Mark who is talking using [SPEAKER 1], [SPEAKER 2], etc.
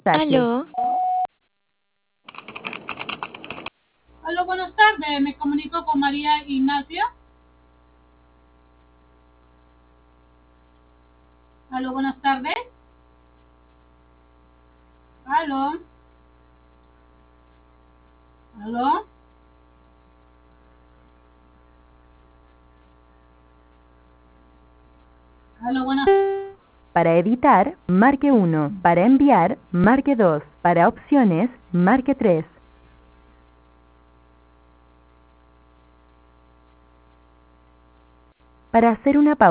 [SPEAKER 1] Aló,
[SPEAKER 2] Aló, buenas tardes. Me comunico con María Ignacia. Aló, buenas tardes. Aló, aló, aló, buenas.
[SPEAKER 3] Para editar, marque 1. Para enviar, marque 2. Para opciones, marque 3. Para hacer una pausa.